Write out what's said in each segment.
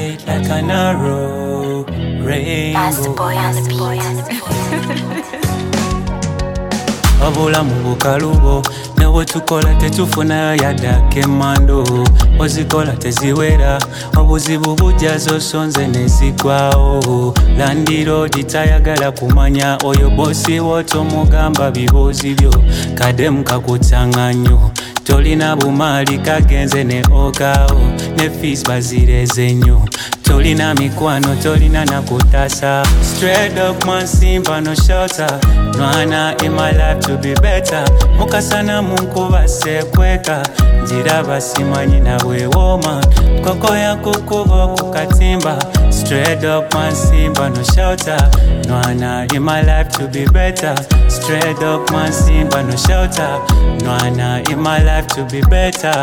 straight like an arrow, rainbow. Boy on the beat. Obulamu bukalubo newe tukola tetufuna yadake mando ozikola teziwera obuzibu bujazo sonze nezigwawo landiroad tayagala kumanya oyo bosi woto mugamba bibuzi byo kademu kakutanga nnyo tolina bumali kagenze ne okao ne fees bazireze nnyo tolina mikwano tolina nakutasa straight up man simba no shelter nwana in my life to be better mukasana munkuba sekweka njira basimanyi nawe woma koko ya kukuba kukatimba straight up man simba no shelter nwana in my life to be better straight up man simba no shelter nwana in my life to be better.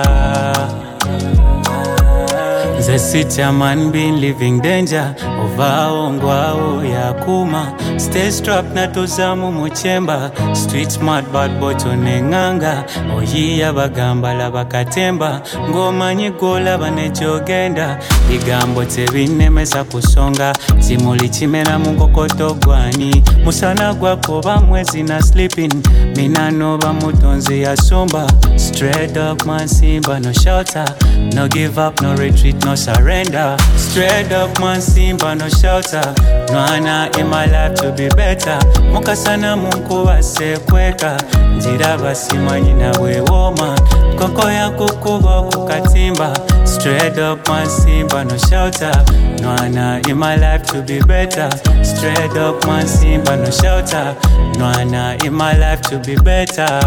The city a man been living danger Ovaongwao ya kuma Stay strapped na tozamu muchemba Street smart bad boy tonenganga Oyiya bagamba la bakatemba Ngoma nyigola banejogenda Bigambo tebinemesa kusonga Timuli chimena mungokoto gwani Musana gwako bamwezi na sleeping Minano bamutonzi ya somba Straight up man simba no shelter No give up no retreat no surrender straight up man simba no shelter nwana in my life to be better mukasana munkuba sekweka njira basimanyi nawe woma koko ya kukuba kukatimba straight up man simba no shelter nwana in my life to be better straight up man simba no shelter nwana in my life to be better.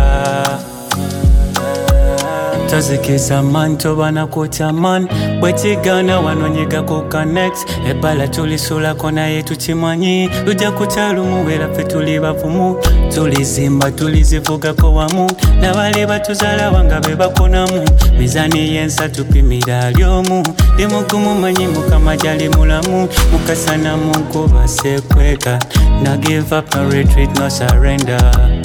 Tazikisa man tobana kucha man bwetigana wanonyiga ku connect ebala tulisula kona yetu chimanyi luja kutalumu wera fe tuli bavumu tulizimba tulizivuga ko wamu nabale batuzala wanga be bakonamu mizani yensa tupimira lyomu demugumu manyi mukama jali mulamu mukasana munkuba sekweka no give up no retreat no surrender.